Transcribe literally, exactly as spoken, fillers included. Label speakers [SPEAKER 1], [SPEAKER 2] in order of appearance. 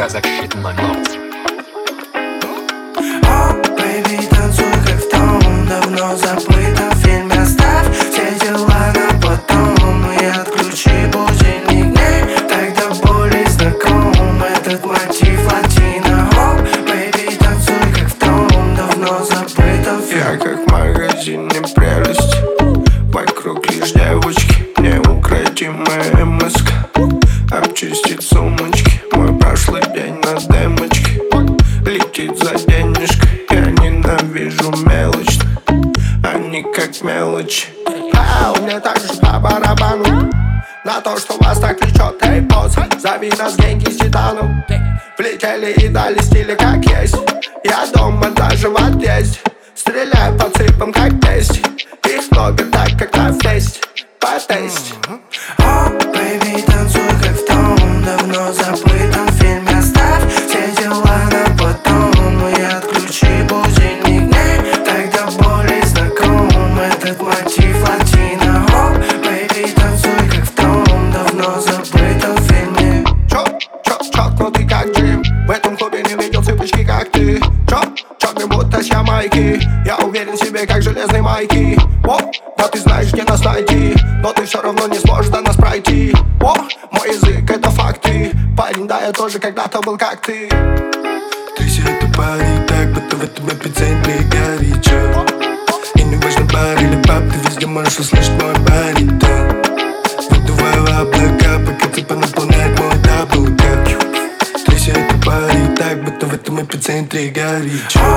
[SPEAKER 1] рука закрепит на глаз.
[SPEAKER 2] О, бэйби, танцуй как в том давно забытом фильме. Оставь все дела на потом и отключи будильник. Мне так до боли знаком этот мотив латино. О, бэйби, танцуй как в том давно забытом фильме.
[SPEAKER 3] Я как в магазине прелесть, вокруг лишь девочки, неукротимая мыска. Обчистить сумочки, мой прошлый день на демочке. Летит за денежкой, я ненавижу мелочь. Они как мелочи. А мне так же по барабану на то, что вас так влечет. Эй, босс, зови нас генги с титаном. Влетели и дали стили как есть. Я дома даже в отъезде. Стреляю по цыпам как тесть. Их много так как на фесте. По тесте.
[SPEAKER 2] О, бэйби, танцуй как в том давно забытом фильме. Оставь все дела на потом и отключи будильник. Мне так до боли знаком этот мотив латино. О, бэйби, танцуй как в том давно забытом фильме.
[SPEAKER 3] Чё, чё, чокнутый как Джим. В этом клубе не видел цыпочки как ты. Чё, чёрный будто с Ямайки. Я уверен в себе как железной майки. О, да ты знаешь где нас найти. Но ты все равно не сможешь до нас пройти. О, мой язык это факты. Парень, да я тоже когда-то был как ты. Тряси эту парень так, будто в этом эпицентре горячо. И не важно бар или пап, ты везде можешь услышать мой баритон. Выдуваю облака, пока цыпа наполняет мой даблкап. Тряси эту парень так, будто в этом эпицентре горячо.